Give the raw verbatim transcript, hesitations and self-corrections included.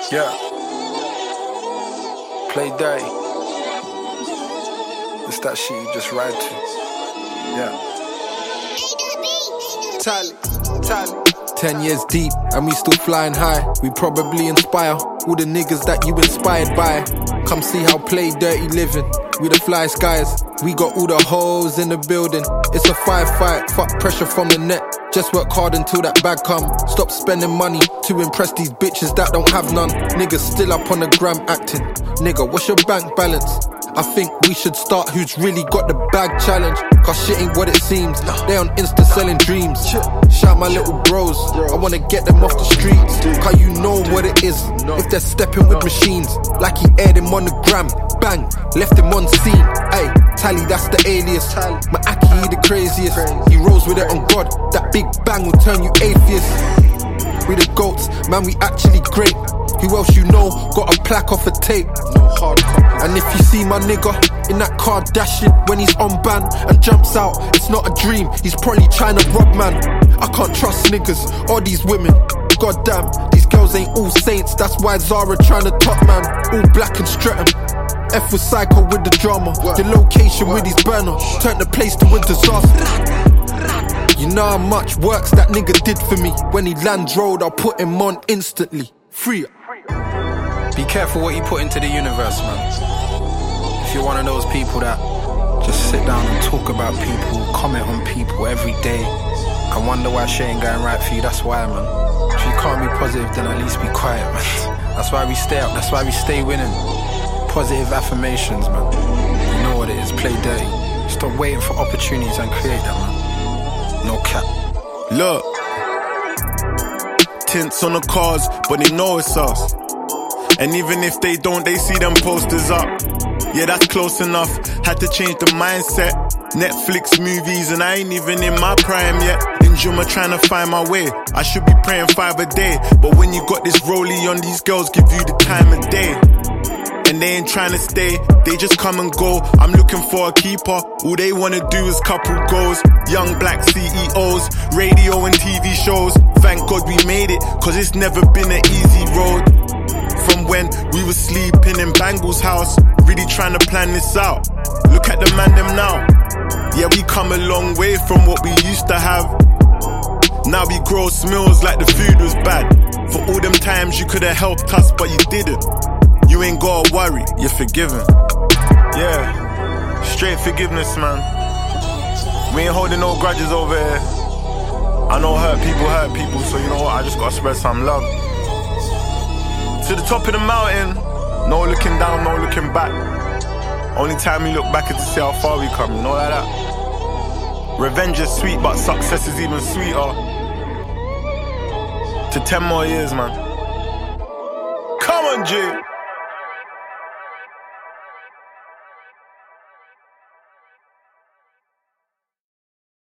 Yeah. Play dirty. It's that shit you just ride to. Yeah. Tally, tally. Ten years deep and we still flying high. We probably inspire all the niggas that you inspired by. Come see how Play Dirty living. We the fly skies. We got all the hoes in the building. It's a firefight. Fuck pressure from the net. Just work hard until that bag come. Stop spending money to impress these bitches that don't have none. Niggas still up on the gram acting. Nigga, what's your bank balance? I think we should start who's really got the bag challenge. Cause shit ain't what it seems. They on Insta selling dreams. Shout my little bros, I wanna get them off the streets. Cause you know what it is. If they're stepping with machines, like he aired him on the gram. Bang, left him on scene. Ayy, Tally, that's the alias. My Aki, he the craziest. He rolls with it on God. That big bang will turn you atheist. We the goats, man, we actually great. Who else you know got a plaque off a tape? No hard copy. And if you see my nigga in that car dashing when he's on ban and jumps out, it's not a dream, he's probably trying to rob man. I can't trust niggas or these women. Goddamn, these girls ain't all saints. That's why Zara trying to top man. All black and Streatham. F was psycho with the drama. The location with his burner turned the place to a disaster. You know how much works that nigga did for me. When he lands road, I'll put him on instantly. Free. Be careful what you put into the universe, man. If you're one of those people that just sit down and talk about people, comment on people every day, and wonder why shit ain't going right for you, that's why, man. If you can't be positive, then at least be quiet, man. That's why we stay up, that's why we stay winning. Positive affirmations, man. You know what it is, Play Dirty. Stop waiting for opportunities and create them, man. No cap. Look, tints on the cars, but they know it's us. And even if they don't, they see them posters up. Yeah, that's close enough. Had to change the mindset. Netflix movies, and I ain't even in my prime yet. In Juma trying to find my way. I should be praying five a day. But when you got this rollie on, these girls give you the time of day. And they ain't trying to stay, they just come and go. I'm looking for a keeper, all they wanna do is couple goals. Young black C E Os, radio and T V shows. Thank God we made it, cause it's never been an easy road. From when we were sleeping in Bangles house, really trying to plan this out. Look at the man them now. Yeah, we come a long way from what we used to have. Now we grow smells like the food was bad. For all them times you could've helped us but you didn't. You ain't gotta worry, you're forgiven. Yeah, straight forgiveness, man. We ain't holding no grudges over here. I know hurt people hurt people, so you know what, I just gotta spread some love. To the top of the mountain, no looking down, no looking back. Only time we look back is to see how far we come, you know like that? Revenge is sweet, but success is even sweeter. To ten more years, man. Come on, G!